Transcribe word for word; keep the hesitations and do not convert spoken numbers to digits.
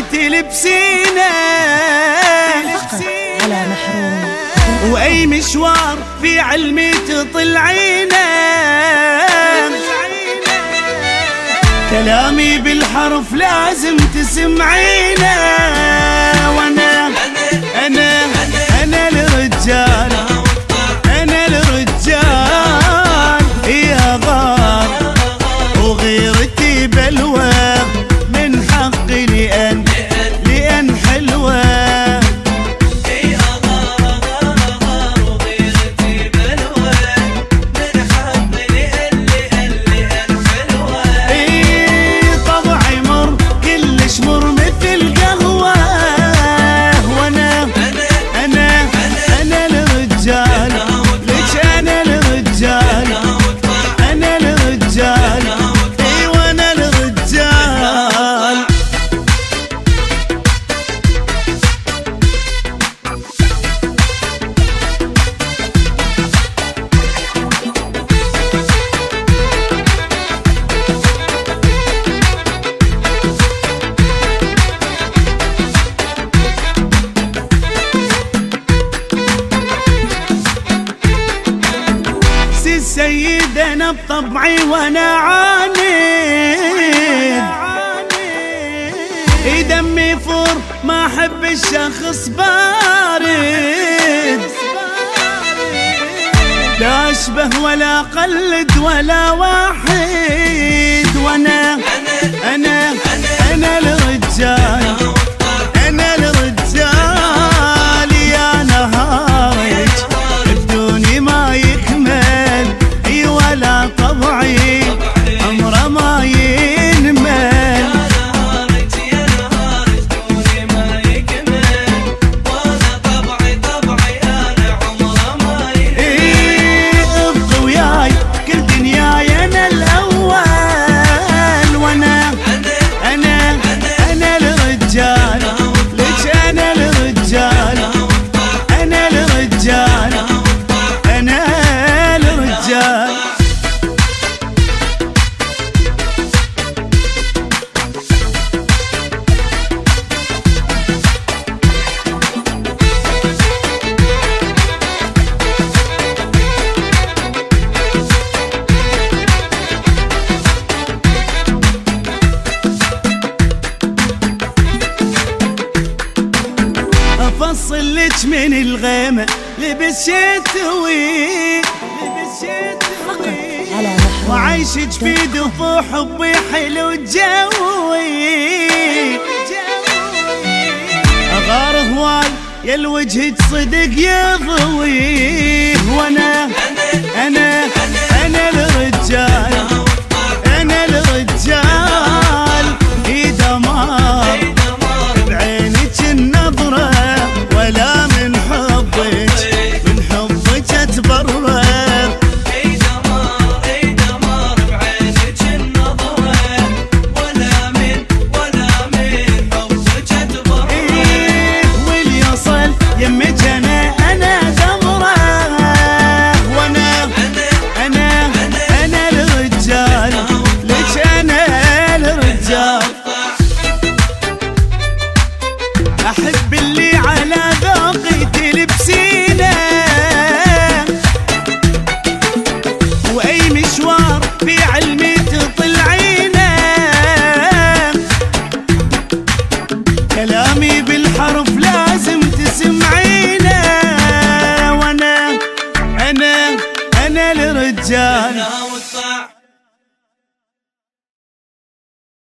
تلبسينه على محروم، واي مشوار في علمي تطلعينه. كلامي بالحرف لازم تسمعينه. وانا انا انا الرجال، انا الرجال يا غار، وغيرتي بلوى من حقي لأن لأن حلوة. السيد انا بطبعي وانا عاند، دمي فور ما احب الشخص بارد، لا اشبه ولا قلد ولا واحد. وانا انا انا الرجال، انا الرجال يا نهارك بدوني ما يكمل، ولا طبعي عمره ما ينمل. يا نهارك دوني ما يكمل، ولا طبعي طبعي انا عمره ما ينمل. ابقى وياي كل دنياي انا الاول، وانا انا انا الرجال، ليش انا الرجال، انا الرجال، انا الرجال. افصل لك من الغيمة لبس شتوي، لبس شتوي على محروم، وعيشك في دفوع حبي حلو جوي. اغار هواي يا الوجه صدق يضوي. وانا انا انا الرجال،